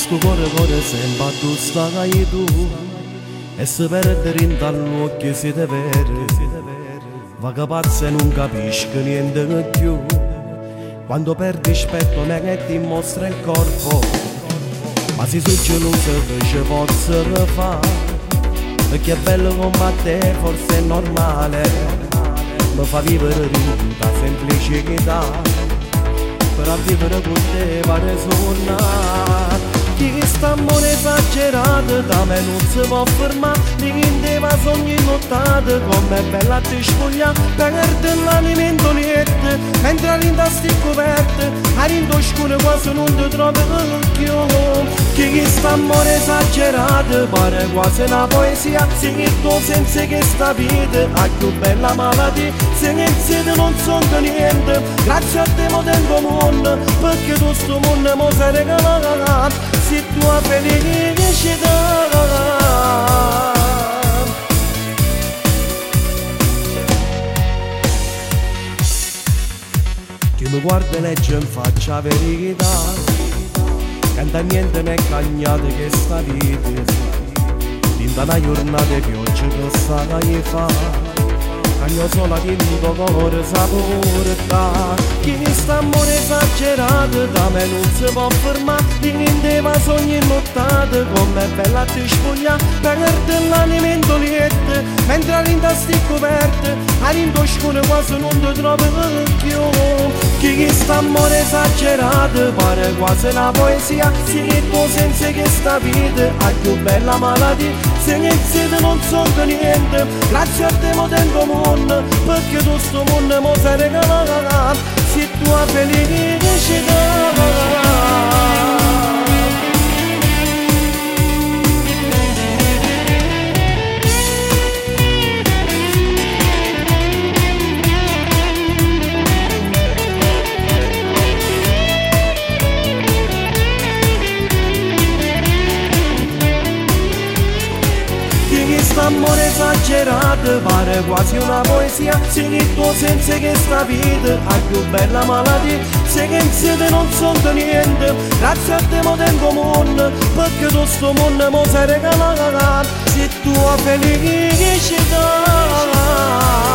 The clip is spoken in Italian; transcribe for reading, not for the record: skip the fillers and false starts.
sto cuore sempre a tu stai tu e se perdere in dall'occhio siete veri, va che pazza e non capisco niente più. Quando perdi rispetto me che ti mostra il corpo, ma si succede non si possa fare. Perché è bello come te, forse è normale, mi fa vivere tutta semplicità, per a vivere con te pare suonare. Chi sta amore esagerato da me non si può fermare, rindeva sogni nottate come è bella ti spogliare, perde l'alimento niente, mentre all'inda sti coperte, all'inda scuro quasi non ti trovi più. Chi sta amore esagerato pare quasi una poesia, se tu senza che sta vita ha più bella malattia, se insieme non sono niente, grazie a te mo tengo mondo, perché tu sto mondo mo sei regalato. Se tua felicità chi mi guarda e legge in faccia la verità, canta niente mi è cagnato che sta vita, tinta una giornata di pioggia che sai fa. Cagno solo di tuo cuore sapore da. Chi sta amore esagerato da me non si può fermare, rindeva sogni nottate come è bella ti spoglia, perde l'alimento liette, mentre all'inda sti coperte, all'inda scuro quasi non ti trovi più. Chi sta amore esagerato pare quasi una poesia, se tu senza che sta vita ha più bella malattia, se insieme non sono niente, grazie a te mo tengo mondo, perché tu sto mondo mo sei regalato, se tua felicità. Amore esagerato pare quasi una poesia, se tu senza che sta vita ha più bella malattia, se che insieme non sono niente, grazie a te mo tengo mondo, perché tu sto mondo mo sei regalato, se tua felicità.